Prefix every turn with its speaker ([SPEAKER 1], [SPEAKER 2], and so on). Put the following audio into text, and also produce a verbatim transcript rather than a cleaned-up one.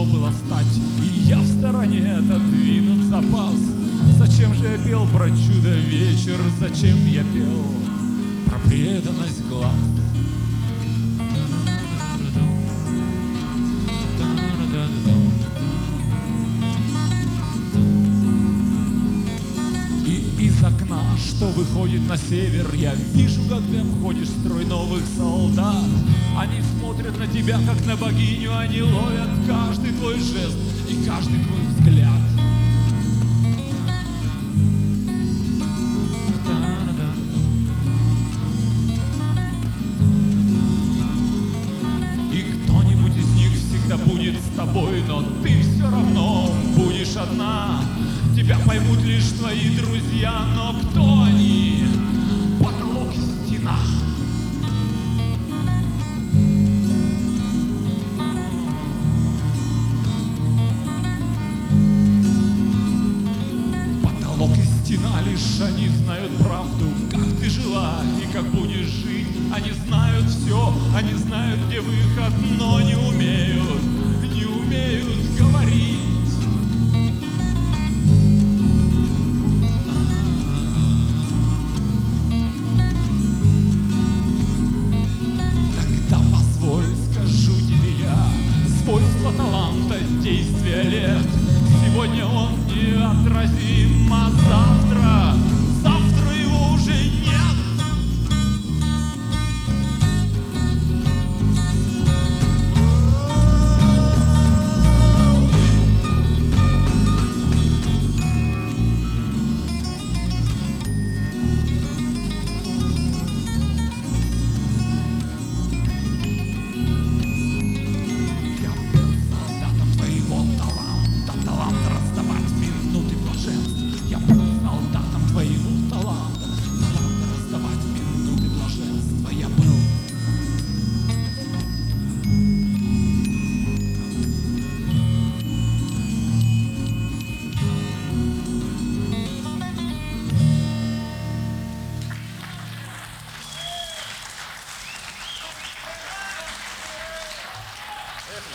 [SPEAKER 1] было стать, и я в стороне отодвинут запас. Зачем же я пел про чудо вечер, зачем я пел про преданность глаз? И из окна, что выходит на север, я вижу, как дым ходишь строй новых солдат. Они смотрят на тебя, как на богиню, они ловят каждый твой жест и каждый твой взгляд. Будет с тобой, но ты все равно будешь одна. Тебя поймут лишь твои друзья, но кто они? Потолок и стена. Потолок и стена, лишь они знают правду, как ты жила и как будешь жить. Они знают все, они знают, где выход, но не умеют, не умеют говорить. Тогда позволь, скажу тебе я, свойство таланта, действия лет. Сегодня он неотразим, а завтра